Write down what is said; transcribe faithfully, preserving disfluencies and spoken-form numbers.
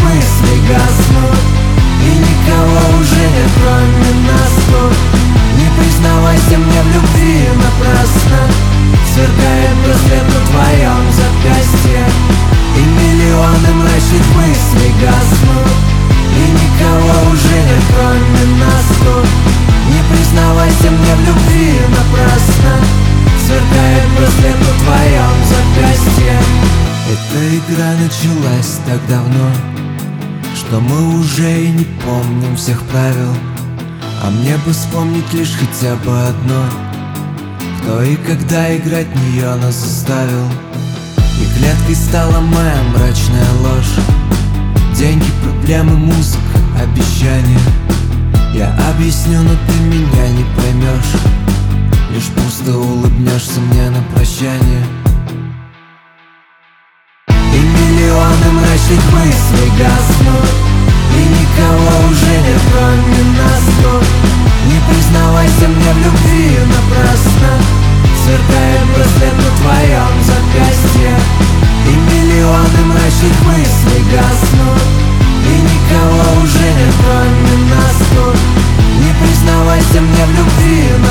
мысли гаснут, и никого уже нет, кроме нас тут. Не признавайся мне в любви напрасно, сверкает браслет на твоем запястье, и миллионы мрачных мыслей гаснут, и никого уже нет, кроме нас тут. Не признавайся мне в любви напрасно, сверкает браслет на твоем запястье. Эта игра началась так давно, что мы уже и не помним всех правил. А мне бы вспомнить лишь хотя бы одно: кто и когда играть в нее нас заставил. И клеткой стала моя мрачная ложь: деньги, проблемы, музыка, обещания. Я объясню, но ты меня не поймешь, лишь пусто улыбнешься мне на прощание. И миллионы мрачных мыслей гаснут, и никого уже нет, кроме нас тут. Не признавайся мне в любви напрасно, сверкает браслет на твоем запястье, и миллионы мрачных мыслей гаснут, и никого уже нет, кроме нас тут. Не признавайся мне в любви